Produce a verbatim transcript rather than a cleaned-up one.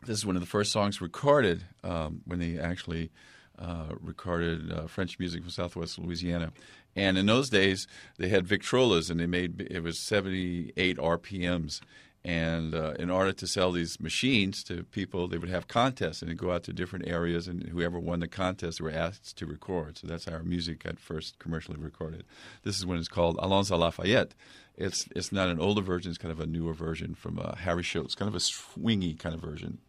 This is one of the first songs recorded um, when they actually uh, recorded uh, French music from Southwest Louisiana. And in those days, they had Victrolas, and they made it was seventy-eight R P Ms. And uh, in order to sell these machines to people, they would have contests, and they'd go out to different areas, and whoever won the contest, they were asked to record. So that's how our music got first commercially recorded. This is when it's called Allons à Lafayette. It's it's not an older version; it's kind of a newer version from uh, Harry Schultz, kind of a swingy kind of version.